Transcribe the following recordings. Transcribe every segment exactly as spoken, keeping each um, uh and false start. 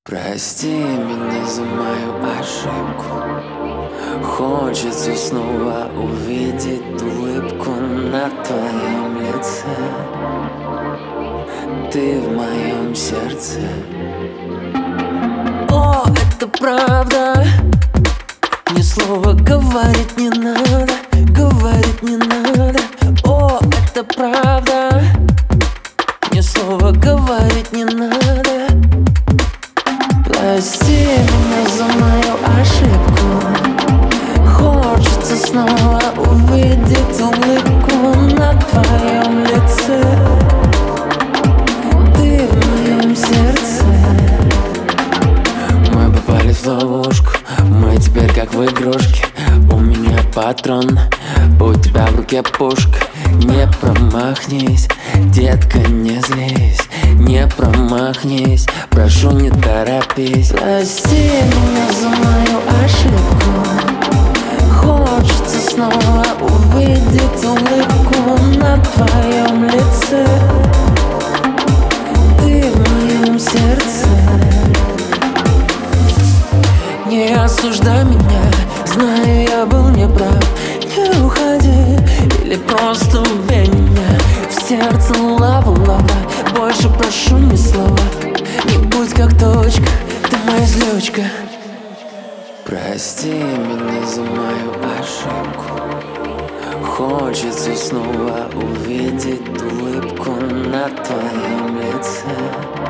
Прости меня за мою ошибку. Хочется снова увидеть улыбку на твоем лице. Ты в моем сердце. О, это правда. Ни слова говорить не надо, говорить не надо. О, это правда. Ни слова говорить не надо. Прости меня за мою ошибку. Хочется снова увидеть улыбку на твоем лице. Ты в моем сердце. Мы попали в ловушку. Мы теперь как в игрушке. У меня патрон, у тебя в руке пушка. Не промахнись, детка, не злись. Не промахнись, прошу, не торопись. Прости меня за мою ошибку. Хочется снова увидеть улыбку на твоем лице. Ты в моем сердце. Не осуждай меня, знаю, я был неправ. Не уходи или просто убей меня. В сердце лава, лава. Больше прошу ни слова. Не будь как точка, ты моя злючка. Прости меня за мою ошибку. Хочется снова увидеть улыбку на твоем лице.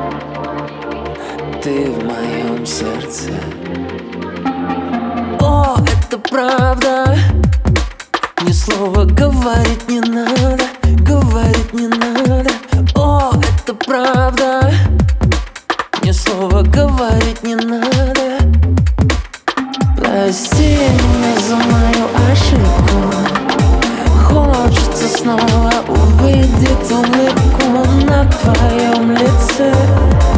Ты в моем сердце. О, это правда. Ни слова говорить не надо, говорить не надо. О, это правда. Ни слова говорить не надо. Прости меня за мою ошибку. Хочется снова увидеть улыбку на твоем лице.